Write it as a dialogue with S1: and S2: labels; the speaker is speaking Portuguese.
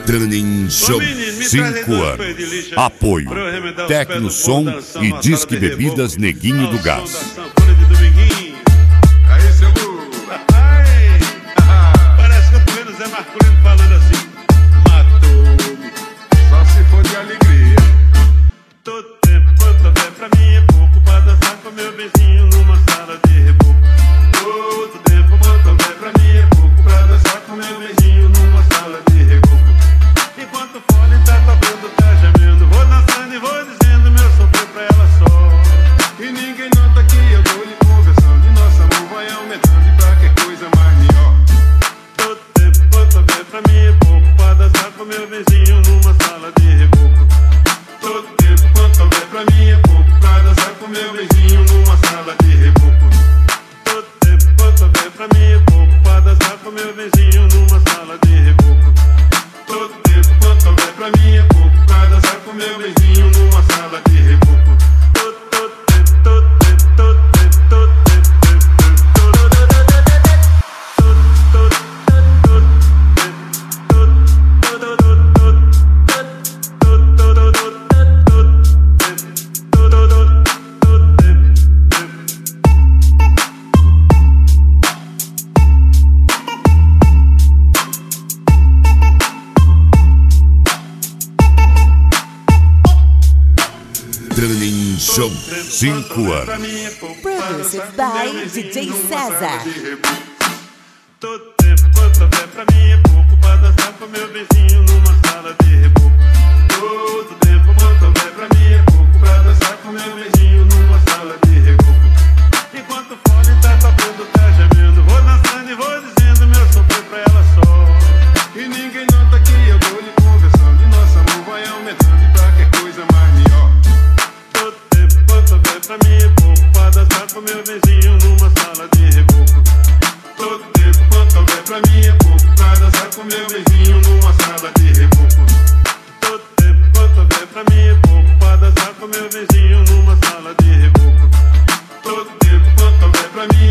S1: Training Show, 5 anos. Apoio, Tecno Som e Disque Bebidas Neguinho do Gás.
S2: Aí, seu Lu.
S3: Parece que eu tô vendo o Zé Marcolino falando assim: matou-me.
S2: Só se for de alegria.
S3: Todo tempo quanto houver pra mim é pouco pra dançar com meu vizinho numa sala de reboco. Todo tempo quanto houver pra mim é pouco pra dançar com meu vizinho numa sala de reboco. Enquanto o fone tá tocando, tá gemendo, vou dançando e vou dizendo meu sofrer pra ela só.
S2: E ninguém nota que eu tô lhe conversando e nosso amor vai aumentando e pra que coisa mais melhor.
S3: Todo tempo quanto houver pra mim é pouco pra dançar com meu vizinho numa sala de reboco.
S2: Todo tempo quanto houver pra mim é pouco pra dançar com meu vizinho numa sala de reboco.
S3: Todo tempo quanto houver pra mim é pouco pra dançar com meu vizinho numa sala de reboco.
S2: Todo tempo quanto houver pra mim é pouco pra dançar com meu vizinho numa sala de reboco.
S1: Training Show, 5 anos.
S4: Produced by DJ César.
S3: Todo tempo quanto houver pra mim é pouco pra dançar com meu vizinho numa sala de reboco.
S2: Todo tempo quanto houver pra mim é pouco pra dançar com meu vizinho numa sala de reboco.
S3: Enquanto o fone tá tocando, tá gemendo, vou dançando e vou dizendo meu sofrer pra ela só.
S2: E ninguém nota que eu tô lhe conversando e nosso amor vai aumentando e pra que coisa mais melhor.
S3: Todo tempo quanto houver pra mim é pouco pra dançar com meu vizinho numa sala de reboco.
S2: Todo tempo quanto houver pra mim é pouco pra dançar com meu vizinho numa sala de reboco.
S3: Todo tempo quanto houver pra mim é pouco pra dançar com meu vizinho numa sala de reboco.
S2: Todo tempo quanto houver pra mim